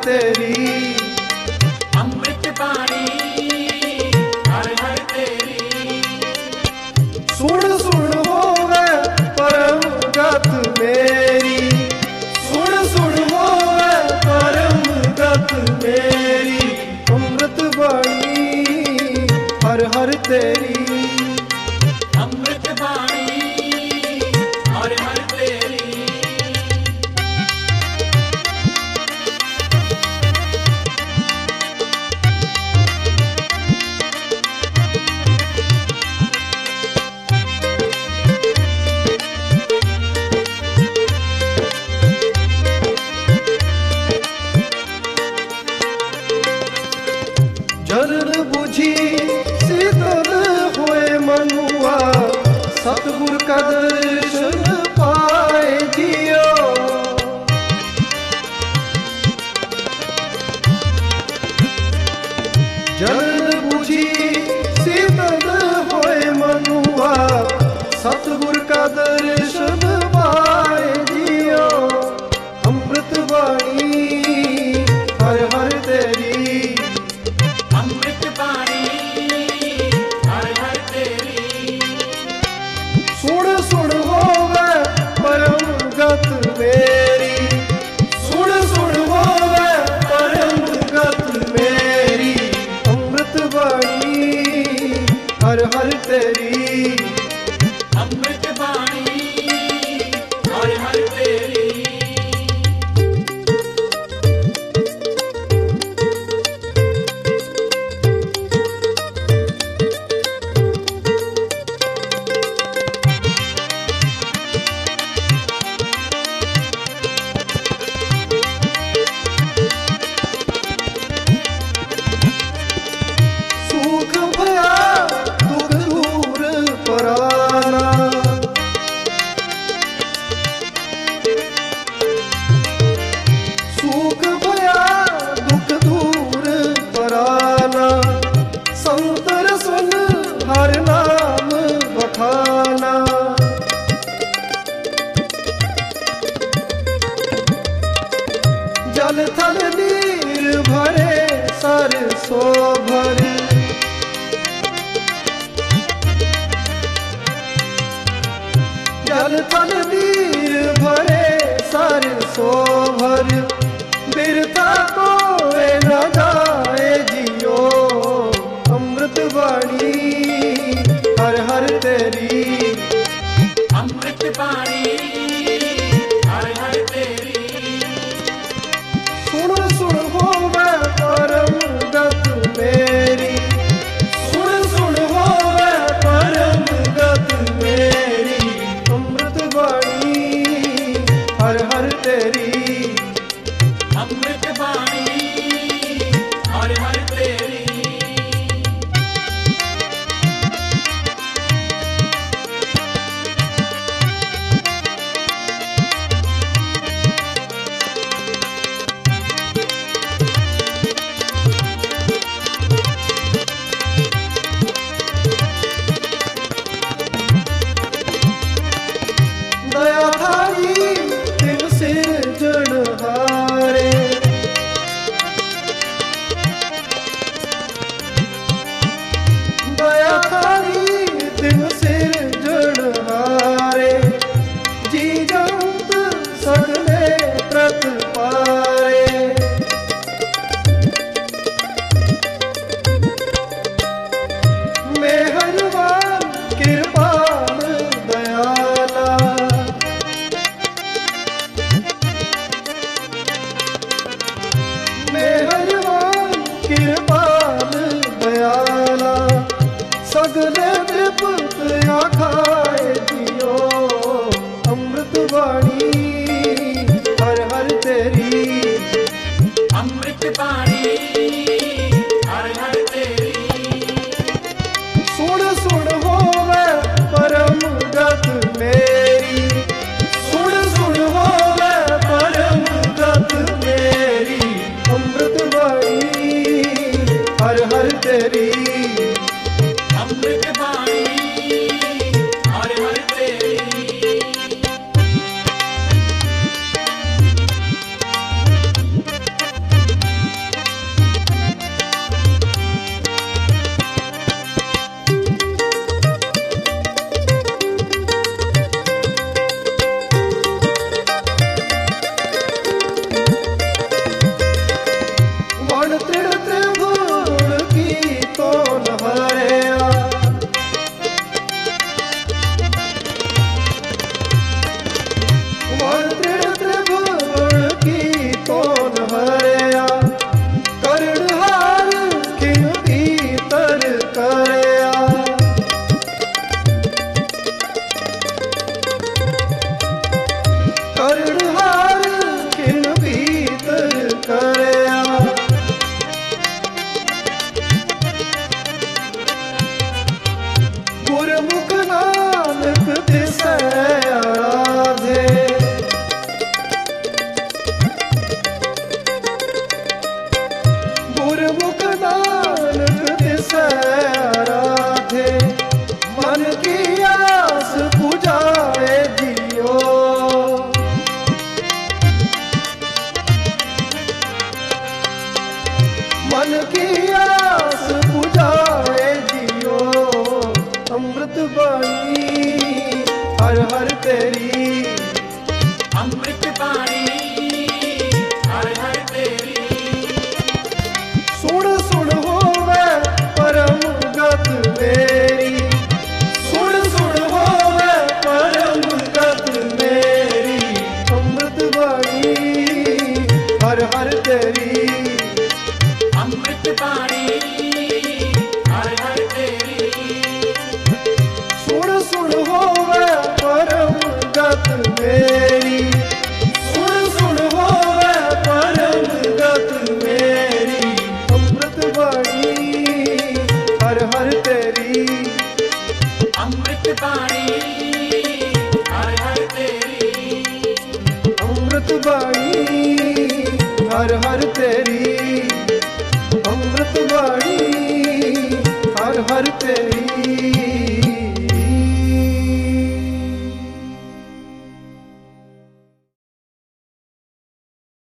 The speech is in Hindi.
तेरी। अमृत बाणी हर हर तेरी। सुन सुन होवे परम गत मेरी। सुन सुन होवे परम गत मेरी। अमृत बाणी हर हर तेरी। अमृत बाणी हर हर तेरी। जलन बुझी शीतल होए मनुआ। सतगुर का दर्शन पाए जियो। जलन बुझी शीतल होए मनुआ। सतगुर का दर्शन पाए जियो। अमृत बाणी हर हर तेरी। अमृत बाणी हर हर तेरी। सुन सुन होवे परम गत मेरी। सुन सुन होवे परम गत मेरी। अमृत बाणी हर हर तेरी। अमृत बाणी हर हर तेरी। सुख भया दुख दूर पराना। सुख भया दुख दूर पराना। संतर सुन हर नाम बखाना। जल थल नीर भरे सर सो भर। जल थल नीर भरे सर सो भर। बिरता कोए न जाए जियो। अमृत बाणी हर हर तेरी। अमृत बाणी हर हर तेरी। सुन सुन होवे परम गत मेरी। सुन सुन होवे परम गत मेरी। अमृत बाणी हर हर तेरी। अमृत बाणी हर हर तेरी। दया थारी तिन सिरजनहारे। दया थारी तिन सिरजनहारे। जी जंत सगले प्रत पारे। मेहरबान कृपाल दयाला। मेहरबान कृपाल दयाला। सगले तृप्त आखाए जियो। अमृत बाणी हर हर तेरी। अमृत बाणी हर हर तेरी। सुन सुन होवे परम गत मेरी। सुन सुन होवे परम गत मेरी। अमृत बाणी हर हर तेरी। अमृत बाणी हर हर तेरी। अमृत बाणी हर हर तेरी। अमृत बाणी हर हर तेरी। सुन सुन होवे परम गत मेरी।